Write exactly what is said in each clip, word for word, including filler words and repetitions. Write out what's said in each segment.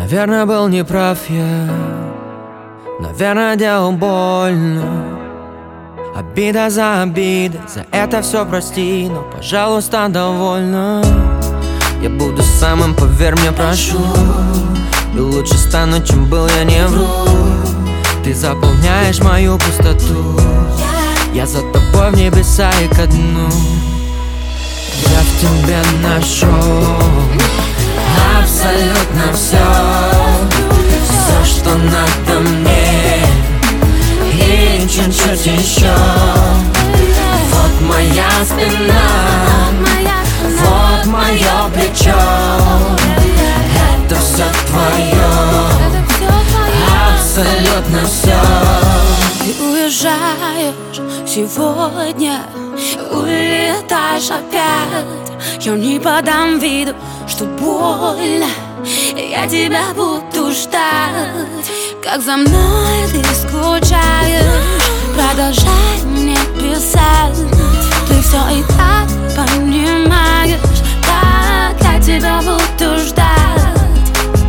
Наверное, был неправ я, наверное, делал больно. Обида за обидой, за это все прости, но, пожалуйста, довольно. Я буду самым, поверь мне, прошу, и лучше стану, чем был, я не вру. Ты заполняешь мою пустоту, я за тобой в небеса и ко дну. Я в тебе нашел абсолютно все, все, что надо мне, и чуть-чуть еще. Вот моя спина, вот мое плечо, это все твое, абсолютно все. Ты уезжаешь сегодня, улетаешь опять. Я не подам виду, что больно, я тебя буду ждать. Как за мной ты скучаешь, продолжай мне писать. Ты все и так понимаешь, как я тебя буду ждать.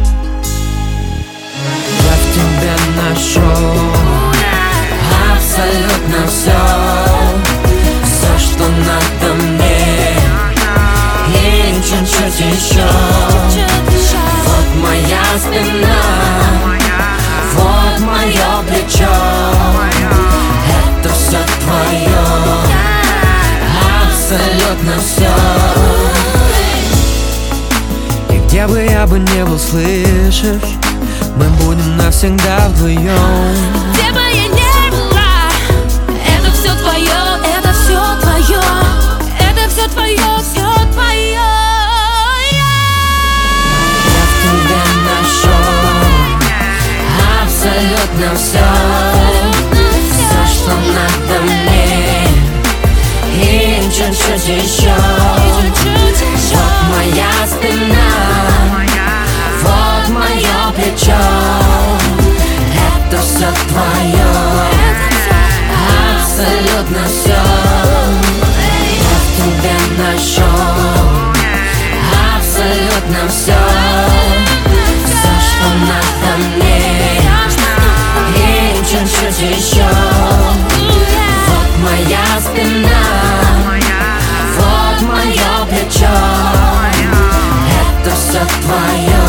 Я в тебе нашел абсолютно все, все, что надо мне, и чуть-чуть еще. Вот моя спина, вот мое плечо, это все твое, абсолютно все. И где бы я бы не был, слышишь, мы будем навсегда вдвоем. Где бы я ни была, это все твое, это все твое, это все твое, все твое. Я в тебе нашел абсолютно все, все, что надо мне, и чуть-чуть еще. Вот моя спина, вот мое плечо, это все твое, абсолютно все. Я в тебе нашел абсолютно все, все, что надо мне, и чуть-чуть еще. Вот моя спина, вот мое плечо, это все твое,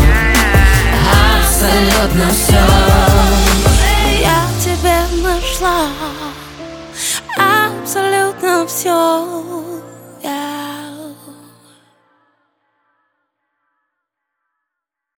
абсолютно все. Я в тебе нашла абсолютно все.